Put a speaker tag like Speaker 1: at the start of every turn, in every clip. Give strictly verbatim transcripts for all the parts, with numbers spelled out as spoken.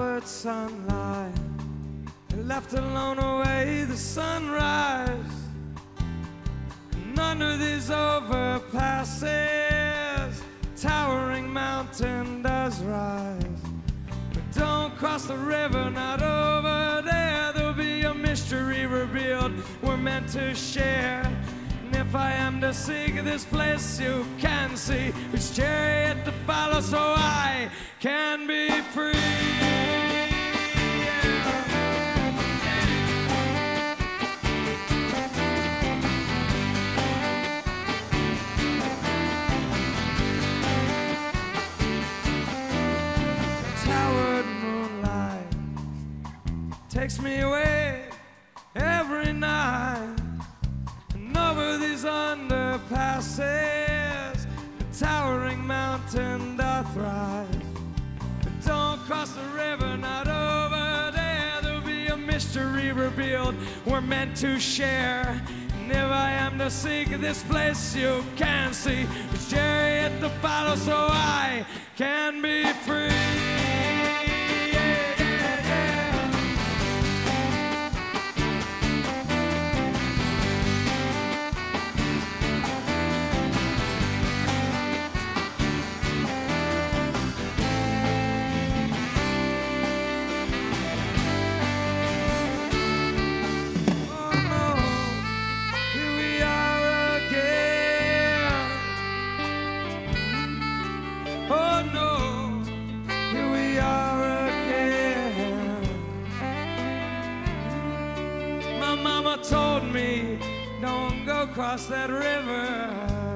Speaker 1: towered sunlight, and left alone away the sunrise. And under these overpasses, towering mountain does rise. But don't cross the river, not over there. There'll be a mystery revealed we're meant to share. And if I am to seek this place, you can see which chariot to follow, so I can be free. Takes me away every night, and over these underpasses, the towering mountain doth rise. But don't cross the river, not over there. There'll be a mystery revealed we're meant to share. And if I am to seek this place, you can see which chariot to follow, so I can be free. Told me, don't go cross that river,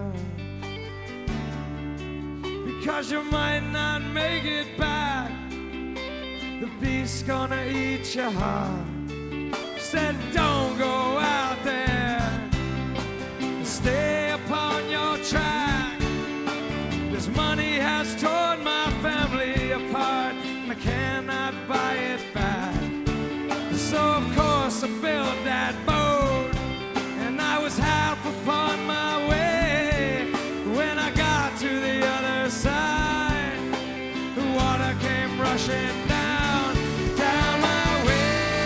Speaker 1: because you might not make it back. The beast's gonna eat your heart. Said don't go out there, stay upon your track. This money has torn my family apart, and I cannot buy it back. So of course I built that boat, and I was half upon my way. When I got to the other side, the water came rushing down, down my way.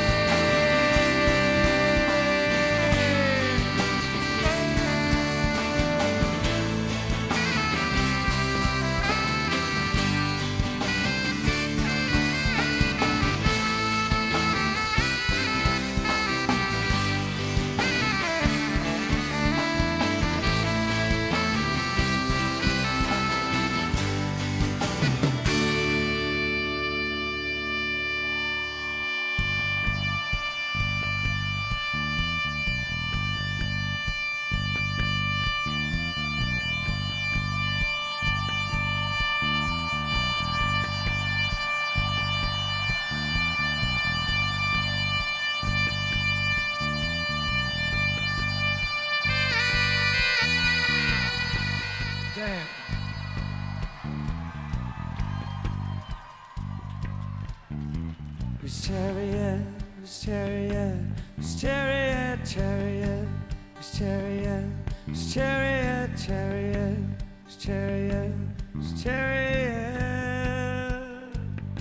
Speaker 1: Whose chariot, whose chariot, whose chariot, chariot, whose chariot, whose chariot, chariot, whose chariot, whose chariot.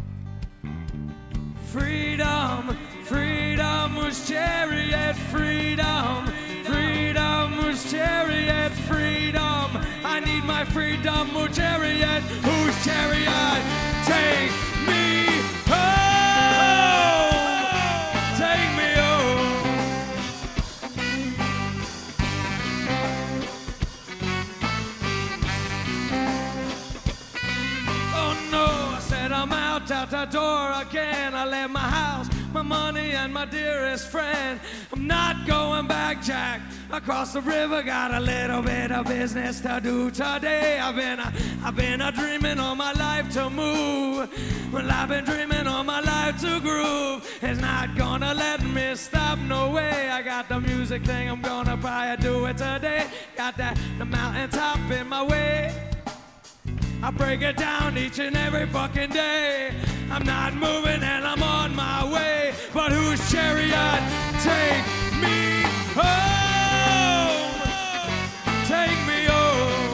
Speaker 1: Freedom, freedom, whose chariot, freedom, freedom, whose chariot, freedom. I need my freedom, whose chariot, whose chariot, take me home. Out the door again, I left my house, my money, and my dearest friend. I'm not going back, Jack. Across the river, got a little bit of business to do today. I've been, uh, I've been uh, dreaming all my life to move. Well, I've been dreaming all my life to groove. It's not gonna let me stop, no way. I got the music thing, I'm gonna probably do it today. Got that the mountain top in my way. I break it down each and every fucking day. I'm not moving and I'm on my way. But whose chariot take me home? Take me home.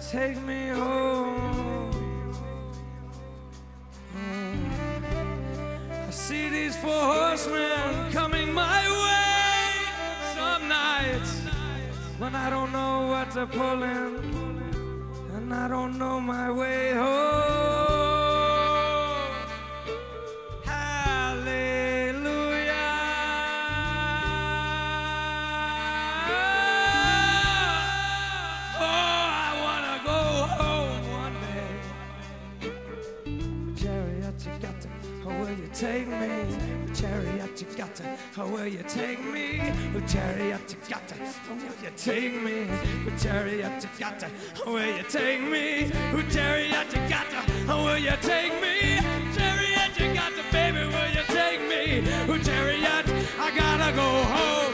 Speaker 1: take me home? I see these four horsemen coming my way. Some nights when I don't know what to pull in, and I don't know my way home. Hallelujah. Oh, I wanna go home one day. Chariot, you got to, oh, will you take me? Chariot, you got to, oh, will you take me? Oh, chariot, you got to, oh, will you take me? Oh, chariot, you got to, oh, will you take me? Oh, chariot, you got to, oh, will you take me? Chariot, you got to, baby, will you take me? Oh, chariot, I gotta go home.